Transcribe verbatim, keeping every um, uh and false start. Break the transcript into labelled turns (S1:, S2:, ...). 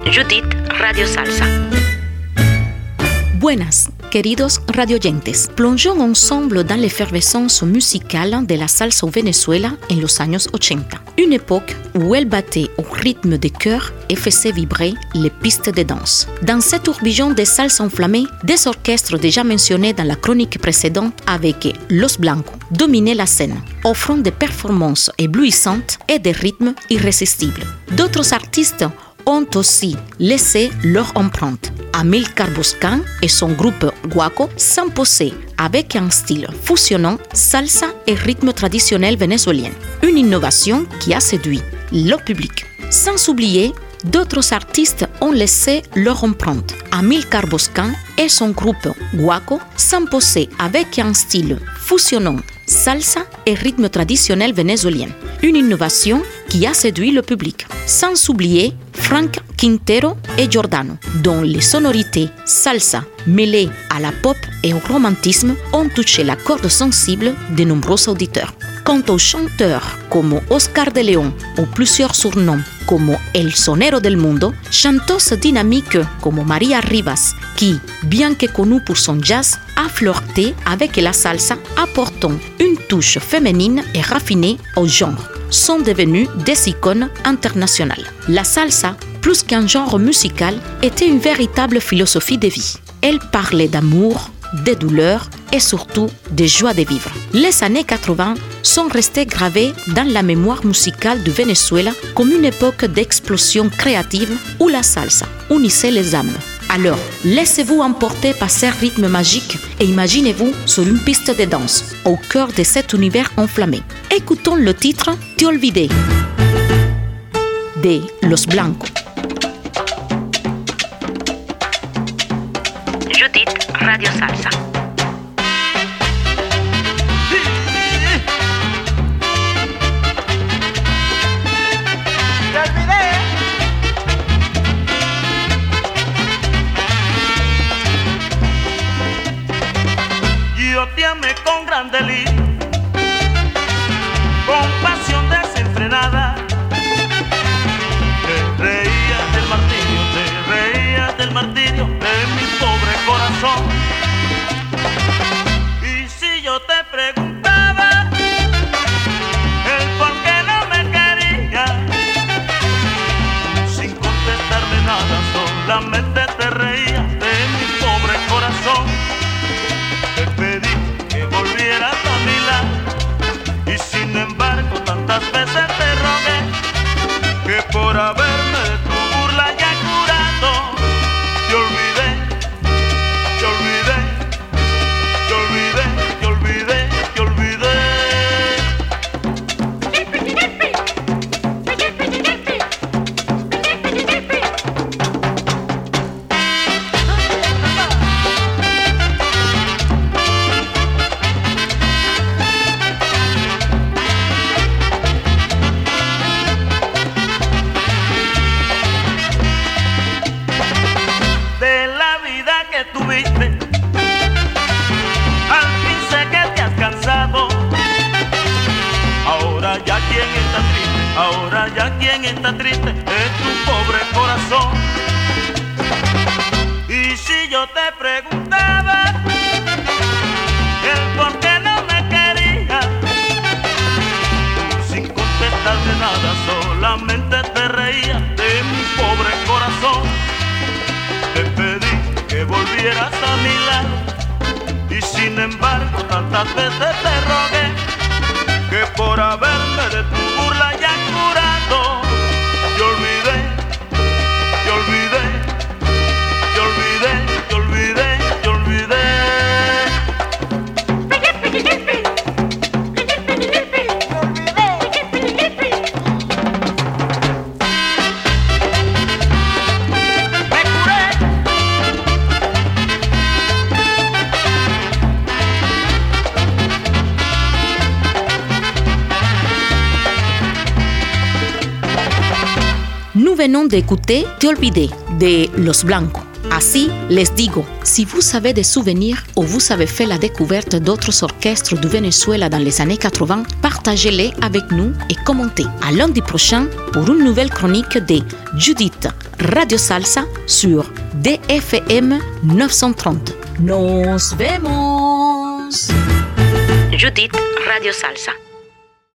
S1: Judith Radio Salsa.
S2: Buenas, queridos radioyentes. Plongeons ensemble dans l'effervescence musicale de la salsa au Venezuela en los años ochenta. Une époque où elle battait au rythme des chœurs et faisait vibrer les pistes de danse. Dans cet tourbillon de salsa enflammée, des orchestres déjà mentionnés dans la chronique précédente avec Los Blancos dominaient la scène, offrant des performances éblouissantes et des rythmes irrésistibles. D'autres artistes ont aussi laissé leur empreinte. Amilcar Boscan et son groupe Guaco s'imposaient avec un style fusionnant salsa et rythme traditionnel vénézuélien. Une innovation qui a séduit le public. Sans oublier, d'autres artistes ont laissé leur empreinte. Amilcar Boscan et son groupe Guaco s'imposaient avec un style fusionnant salsa et rythme traditionnel vénézuélien. Une innovation qui a séduit le public. Sans oublier Frank Quintero et Giordano, dont les sonorités salsa mêlées à la pop et au romantisme ont touché la corde sensible de nombreux auditeurs. Quant aux chanteurs comme Oscar de León ou plusieurs surnoms comme El Sonero del Mundo, chanteuses dynamiques comme María Rivas, qui, bien que connue pour son jazz, a flirté avec la salsa, apportant une touche féminine et raffinée au genre, sont devenues des icônes internationales. La salsa, plus qu'un genre musical, était une véritable philosophie de vie. Elle parlait d'amour, de douleur et surtout de joie de vivre. Les années quatre-vingts sont restées gravées dans la mémoire musicale du Venezuela comme une époque d'explosion créative où la salsa unissait les âmes. Alors, laissez-vous emporter par ces rythmes magiques et imaginez-vous sur une piste de danse, au cœur de cet univers enflammé. Écoutons le titre « Te olvidé » de Los Blancos.
S1: Judith Radio Salsa.
S3: Yo te amé con gran delirio, con pasión desenfrenada. Te reías del martirio, te reías del martirio de mi pobre corazón. Y si yo te preguntaba el por qué no me querías, sin contestarme nada, solamente te reías de mi pobre corazón. Te pedí que volvieras a mi lado y sin embargo tantas veces te rogué que por haberme de tu burla ya curado te olvidé, te olvidé, te olvidé, te olvidé, te olvidé. Ahora ya quien está triste es tu pobre corazón. Y si yo te preguntaba el por qué no me querías, sin contestarme nada, solamente te reías de mi pobre corazón. Te pedí que volvieras a mi lado y sin embargo tantas veces te rogué que por haberme de tu burla ya curado te olvidé, te olvidé, te olvidé, te olvidé, te olvidé. Me curé.
S2: Nous venons d'écouter Te olvidé de Los Blancos. Ainsi, les digo, si vous avez des souvenirs ou vous avez fait la découverte d'autres orchestres du Venezuela dans les années quatre-vingts, partagez-les avec nous et commentez. À lundi prochain pour une nouvelle chronique de Judith Radio Salsa sur D F M neuf cent trente. Nos vemos.
S1: Judith, Radio Salsa.